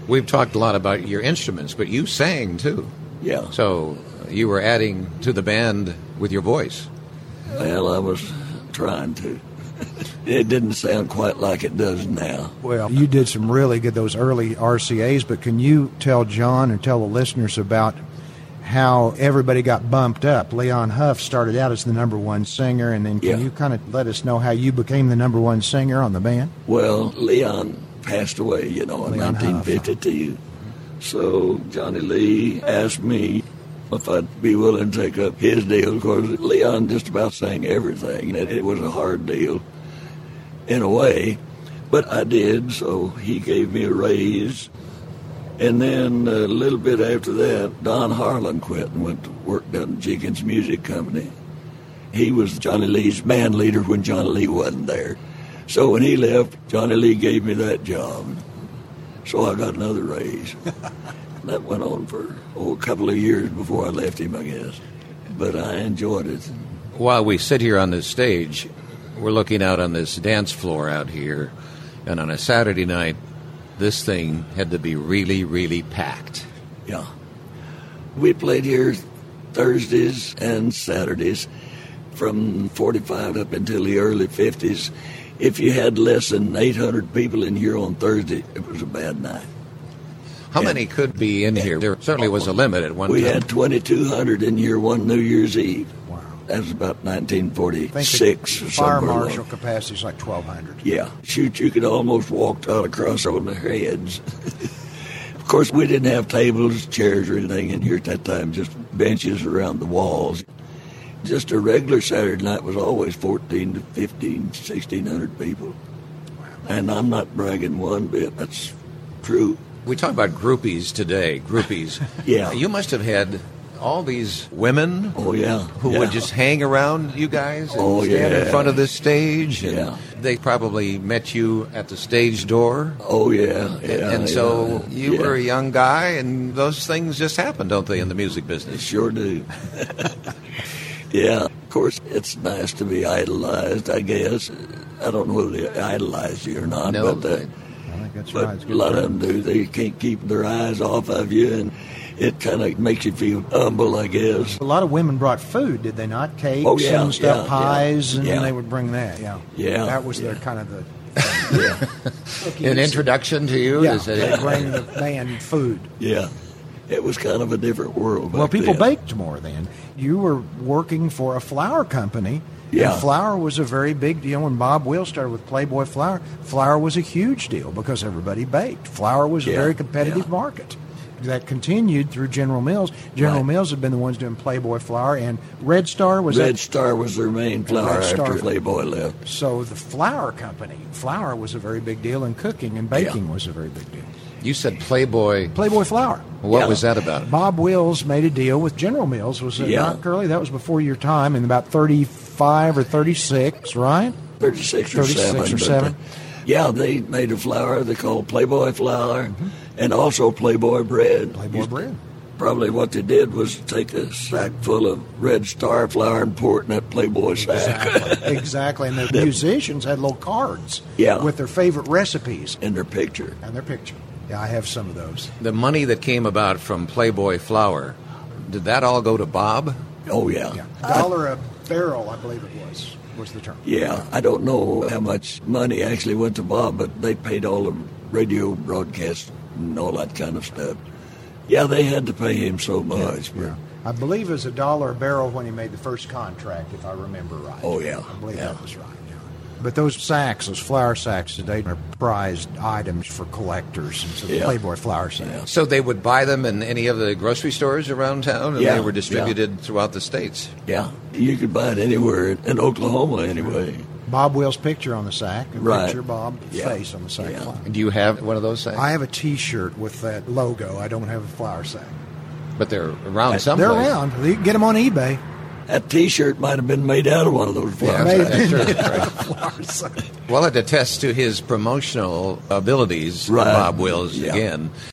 We've talked a lot about your instruments, but you sang too. Yeah. So you were adding to the band with your voice. Well, I was trying to. It didn't sound quite like it does now. Well, you did some really good, those early RCAs, but can you tell John and tell the listeners about how everybody got bumped up? Leon Huff started out as the number one singer, and then can you kind of let us know how you became the number one singer on the band? Well, Leon passed away, in Leon 1952. Huff. So Johnny Lee asked me if I'd be willing to take up his deal. Of course, Leon just about sang everything. It was a hard deal in a way, but I did, so he gave me a raise. And then a little bit after that, Don Harlan quit and went to work down at Jenkins Music Company. He was Johnny Lee's band leader when Johnny Lee wasn't there. So when he left, Johnny Lee gave me that job. So I got another raise. That went on for a couple of years before I left him, I guess. But I enjoyed it. While we sit here on this stage, we're looking out on this dance floor out here, and on a Saturday night, this thing had to be really, really packed. Yeah. We played here Thursdays and Saturdays from 45 up until the early 50s. If you had less than 800 people in here on Thursday, it was a bad night. How many could be in here? There certainly was a limit at one time. We had 2,200 in here one New Year's Eve. Wow. That was about 1946 I or think fire somewhere marshal along. capacity is like 1,200. Yeah. Shoot, you could almost walk out across on their heads. Of course, we didn't have tables, chairs, or anything in here at that time, just benches around the walls. Just a regular Saturday night was always 14 to 15, 1,600 people. Wow. And I'm not bragging one bit. That's true. We talk about groupies today, groupies. Yeah. You must have had all these women Oh, yeah. who would just hang around you guys and Oh, stand in yeah. front of this stage. Yeah. And they probably met you at the stage door. Oh, yeah. Yeah. And so yeah, you yeah. were a young guy, and those things just happen, don't they, in the music They business? sure do. Yeah. Of course, it's nice to be idolized, I guess. I don't know whether they idolize you or not, No, but I think that's but right. It's a good lot term. of them do. They can't keep their eyes off of you, and it kind of makes you feel humble, I guess. A lot of women brought food, did they not? Cakes Oh, yeah, and stuff, yeah, pies, and yeah. they would bring that. Yeah, Yeah, That was their yeah. kind of the Yeah, An introduction to you? Yeah, Is it- they bring the band food. yeah. It was kind of a different world. Well, back people then. baked more then. You were working for a flour company. Yeah. And flour was a very big deal. When Bob Wills started with Playboy Flour, flour was a huge deal because everybody baked. Flour was a Yeah, very competitive yeah. market. That continued through General Mills. General Right. Mills had been the ones doing Playboy Flour, and Red Star was Red that. Star was their main flour Red Star- after Playboy left. So the flour company, flour was a very big deal, and cooking and baking was a very big deal. You said Playboy. Playboy Flour. What Yeah. was that about? Bob Wills made a deal with General Mills. Was it Yeah. not, Curly? That was before your time, in about 35 or 36, right? 36 or 36 7. or but, 7. Yeah, they made a flour they called Playboy flour and also Playboy bread. Playboy bread. Probably what they did was take a sack full of Red Star flour and pour it in that Playboy sack. Exactly. Exactly. And the musicians had little cards Yeah. with their favorite recipes in their picture. and their picture. Yeah, I have some of those. The money that came about from Playboy Flour, did that all go to Bob? Oh, yeah. Yeah. $1 a barrel, I believe it was the term. Yeah, I don't know how much money actually went to Bob, but they paid all the radio broadcasts and all that kind of stuff. Yeah, they had to pay him so much. But, Yeah. I believe it was $1 a barrel when he made the first contract, if I remember right. Oh, yeah. I believe Yeah. that was right. Yeah. But those sacks, those flour sacks today, are prized items for collectors. And so the Yeah. Playboy flour sacks. So they would buy them in any of the grocery stores around town, and Yeah, they were distributed throughout the states. Yeah, you could buy it anywhere in Oklahoma anyway. Bob Wills' picture on the sack, a Right. picture of Bob's Yeah. face on the sack. Yeah. flour. Do you have one of those sacks? I have a T-shirt with that logo. I don't have a flour sack. But they're around someplace. They're around. You can get them on eBay. That T-shirt might have been made out of one of those flour Made sacks. in Right. flour sack. Well, it attests to his promotional abilities, Right. Bob Wills, Yeah. again.